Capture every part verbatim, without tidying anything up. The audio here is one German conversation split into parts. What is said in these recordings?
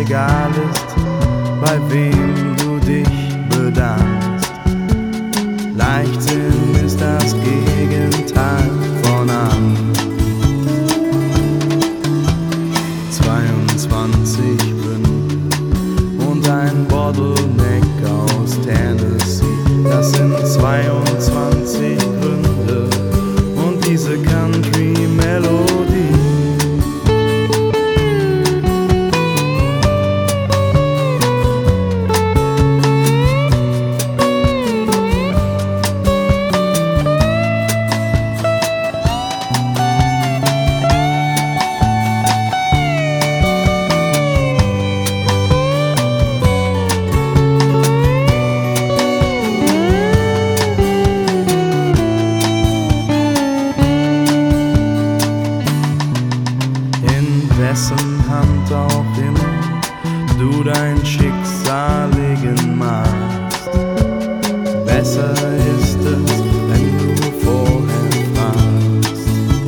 egal ist, bei wem du dich bedankst. Leichtsinn ist das Gegenteil von Angst. zweiundzwanzig Gründe und ein Bottleneck aus Tennessee. Das sind zweiundzwanzig Gründe und diese Country-Melodie. Wessen Hand auch immer du dein Schicksal legen magst. Besser ist es, wenn du vorher fragst.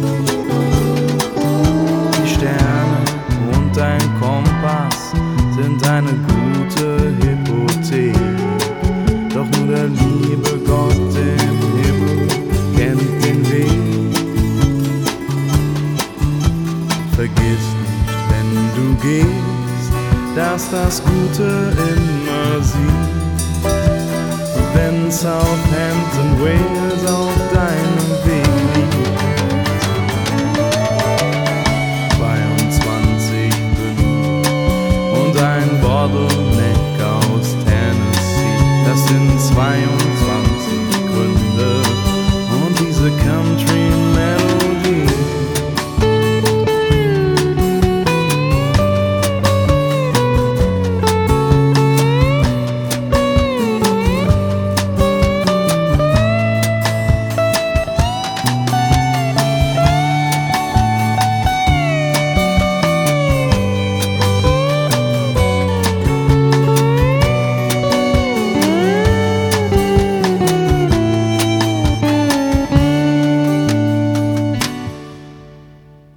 Die Sterne und dein Kompass sind eine gute Hypothek. Doch nur der liebe Gott im Himmel kennt den Weg. Vergiss du gehst, dass das Gute immer siegt. Wenn Southampton Wales auf dein